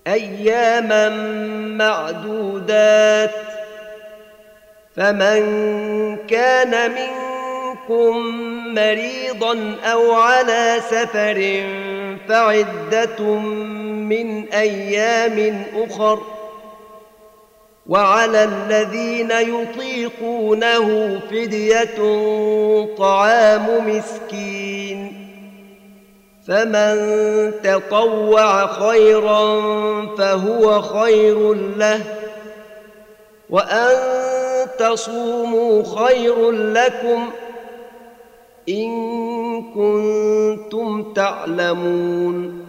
أياما معدودات، فمن كان منكم مريضا أو على سفر فعدة من أيام أخر، وعلى الذين يطيقونه فدية طعام مسكين، فمن تطوع خيرا فهو خير له، وأن تصوموا خير لكم إن كنتم تعلمون.